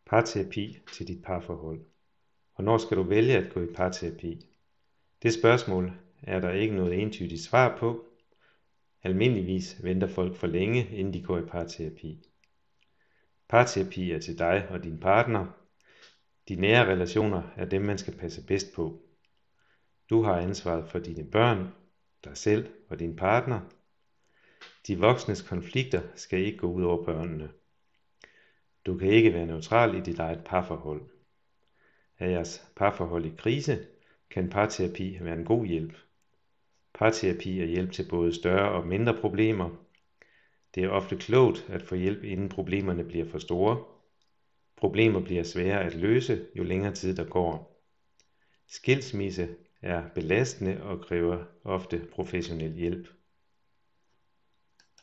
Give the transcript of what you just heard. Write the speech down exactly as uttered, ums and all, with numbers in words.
Parterapi til dit parforhold. Hvornår skal du vælge at gå i parterapi? Det spørgsmål er der ikke noget entydigt svar på. Almindeligvis venter folk for længe, inden de går i parterapi. Parterapi er til dig og din partner. De nære relationer er dem, man skal passe bedst på. Du har ansvaret for dine børn, dig selv og din partner. De voksnes konflikter skal ikke gå ud over børnene. Du kan ikke være neutral i dit eget parforhold. Er jeres parforhold i krise, kan parterapi være en god hjælp. Parterapi er hjælp til både større og mindre problemer. Det er ofte klogt at få hjælp, inden problemerne bliver for store. Problemer bliver svære at løse, jo længere tid der går. Skilsmisse er belastende og kræver ofte professionel hjælp.